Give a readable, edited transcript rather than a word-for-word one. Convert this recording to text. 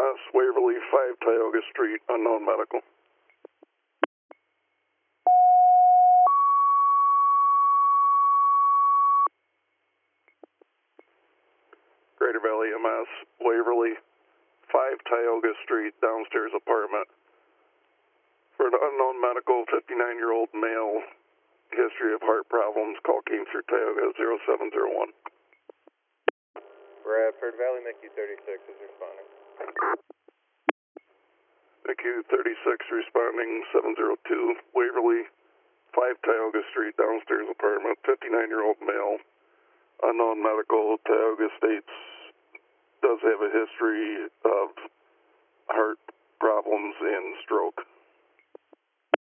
EMS, Waverly, 5 Tioga Street, unknown medical. Greater Valley EMS, Waverly, 5 Tioga Street, downstairs apartment. For an unknown medical, 59-year-old male, history of heart problems, call came through Tioga 0701. Bradford Valley, MICU 36 is responding. MICU 36 responding 702, Waverly, 5 Tioga Street, downstairs apartment, 59-year-old male, unknown medical, Tioga states does have a history of heart problems and stroke.